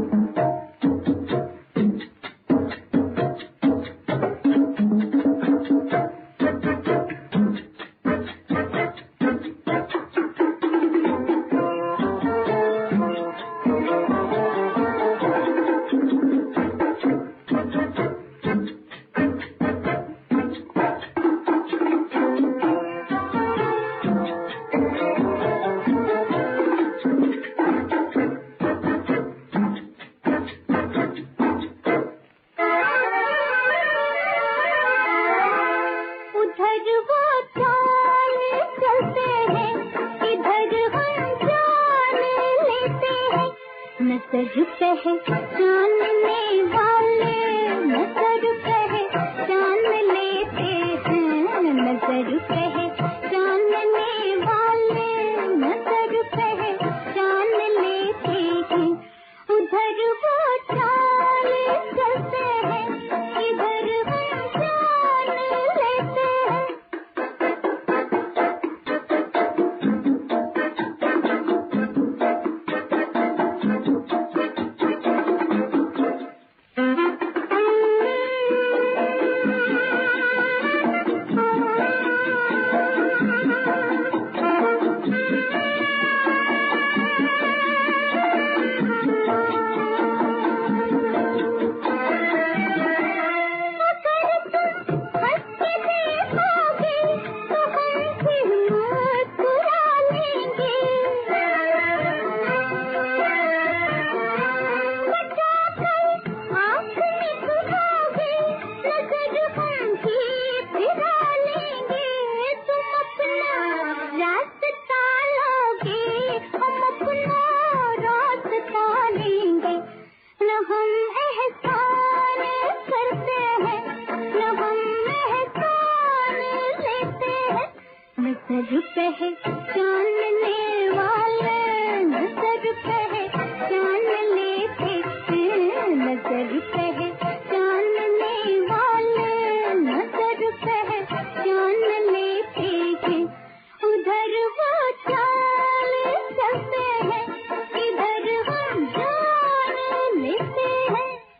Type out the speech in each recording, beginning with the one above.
नजर पहचानने वाले, नजर पहचान लेते हैं, नजर पहचानने वाले, नजर पहचान लेते हैं। उधर वो चाल चलते हैं, इधर हम जान लेते हैं। नजर पहचानने वाले, नजर पहचान लेते हैं, नजर पहचानने वाले, नजर पहचान लेते हैं। उधर वो चाल चलते हैं, इधर हम जान लेते हैं।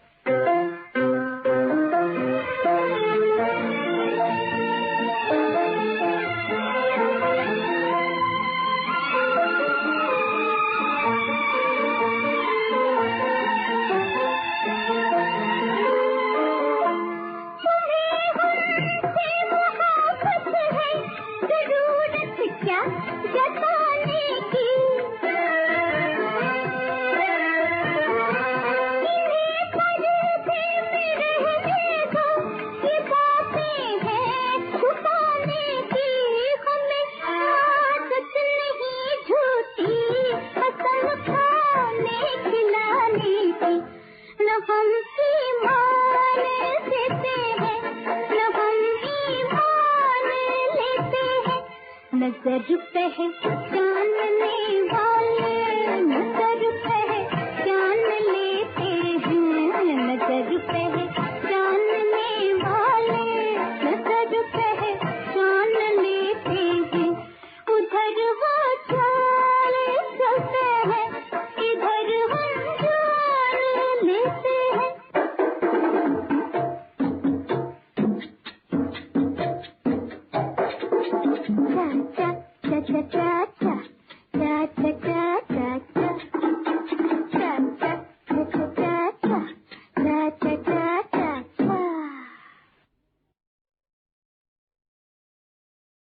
नजर पहचानने वाले, नजर पहचान लेते हैं, नजर पहचान